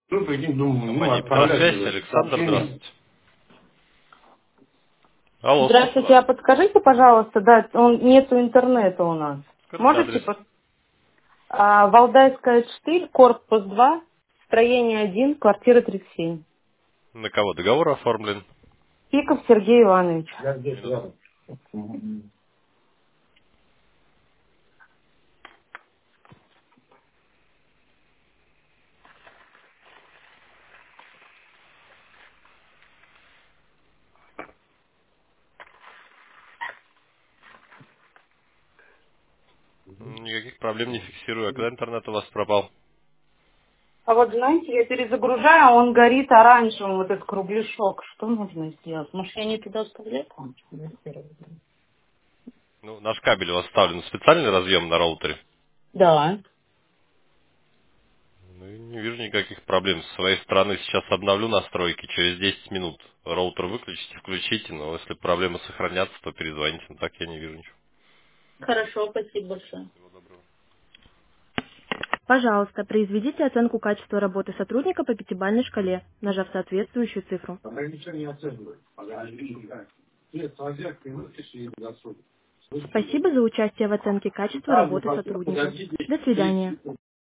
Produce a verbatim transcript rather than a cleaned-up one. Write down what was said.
Ну, прикинь, думаю, ну, Компания отправлять Петросвязь, же Александр, сообщение. здравствуйте. Алло, Здравствуйте, а подскажите, пожалуйста, да, он, нету интернета у нас. скажите Можете, адрес. пос- а, Валдайская четыре, корпус два, строение один, квартира тридцать семь. На кого договор оформлен? Пиков Сергей Иванович. Я здесь Минуту. рядом. Мгм. Никаких проблем не фиксирую. А когда интернет у вас пропал? А вот знаете, я перезагружаю, а он горит оранжевым, вот этот кругляшок. Что нужно сделать? Может, я не туда вставляю? Ну, наш кабель у вас вставлен в специальный разъем на роутере. Да. Ну, и не вижу никаких проблем. С своей стороны сейчас обновлю настройки. Через десять минут роутер выключите, включите. Но если проблемы сохранятся, то перезвоните. Но так я не вижу ничего. Хорошо, спасибо большое. Всего доброго. Пожалуйста, произведите оценку качества работы сотрудника по пятибалльной шкале, нажав соответствующую цифру. Пока ничего не оценивают. Пока они не знают. Нет, сладят, и выпиши, и засунь. Спасибо за участие в оценке качества Каждый работы просил, сотрудника. подождите До тридцать свидания. секунд.